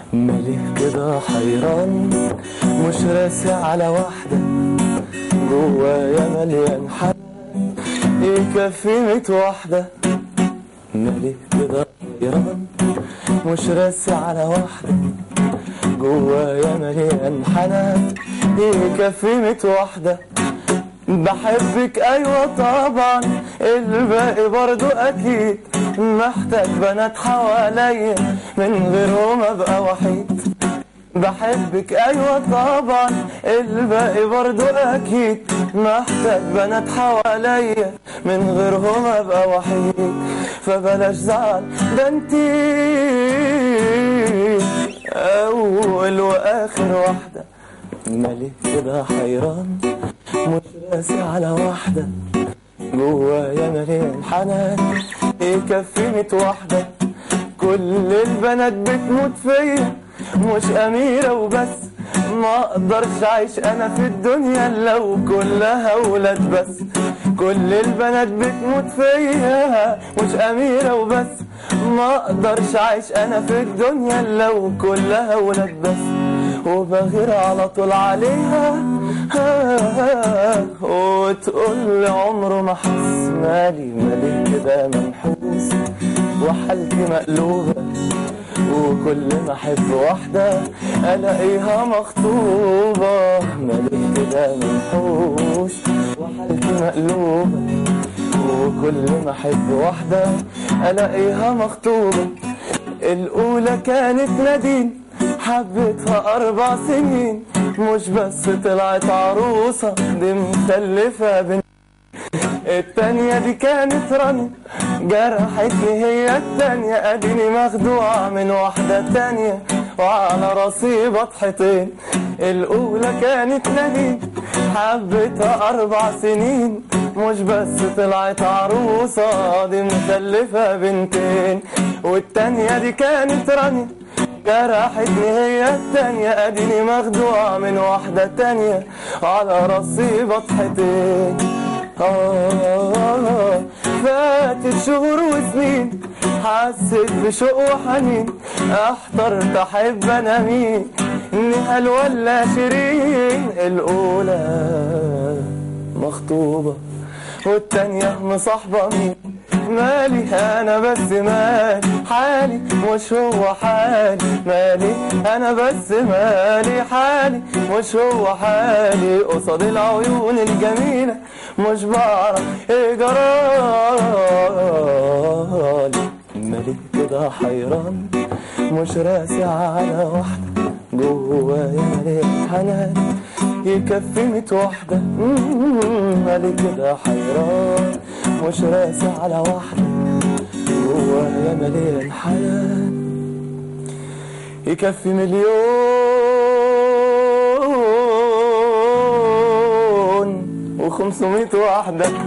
مالي كده حيران مش راسي على واحدة، جوايا مليان حنان يكفي 100 واحدة. مالي كده حيران مش راسي على واحدة، جوايا مليان حنان يكفي 100 واحدة. بحبك ايوه طبعا، الباقي برضو اكيد، محتاج بنات حواليا من غيرهم ابقى وحيد. بحبك ايوه طبعا، الباقي برضو اكيد، محتاج بنات حواليا من غيرهم ابقى وحيد. فبلاش زعل، ده انتي اول واخر واحدة. مالي كده حيران مش راسي على واحدة، جوايا مليان حنان يكفي 100 واحدة. كل البنات بتموت فيا، مش أميرة وبس، ما اقدرش اعيش انا في الدنيا لو كلها ولاد بس. كل البنات بتموت فيا، مش أميرة وبس، ما اقدرش اعيش انا في الدنيا لو كلها ولاد بس. وبغير على طول عليها وتقول عمره ما حس. مالي كده منحوس وحالتي مقلوبة، وكل ما احب واحدة الاقيها مخطوبة. مالي كده منحوس وحالتي مقلوبة، وكل ما احب واحدة الاقيها مخطوبة. الاولى كانت نادين، حبيتها 4 سنين، مش بس طلعت عروسة، دي مخلفة بنت. التانية دي كانت رانيا، جرحتني هي التانية، اديني مخدوعة من واحدة تانية وعلى راسي بطحتين. الاولى كانت نادين، حبيتها 4 سنين، مش بس طلعت عروسة، دي مخلفة بنتين. والتانية دي كانت رانيا، جرحتني هي التانية، اديني مخدوعة من واحدة تانية على راسي بطحتين. فاتت شهور وسنين، حسيت بشوق وحنين، احترت احب انا مين، نهال ولا شيرين. الاولى مخطوبة والتانية مصاحبة مين. مالي انا بس مالي حالي، مش هو حالي. مالي انا بس مالي حالي، مش هو حالي. قصاد العيون الجميلة مش بعرف ايه جرالي. مالي كده حيران مش راسي على واحدة، جوايا مليان حنان يكفي 100 واحدة. مالي كده حيران مش راسي على واحدة، جوايا مليان حنان يكفي 1,500,000 واحدة.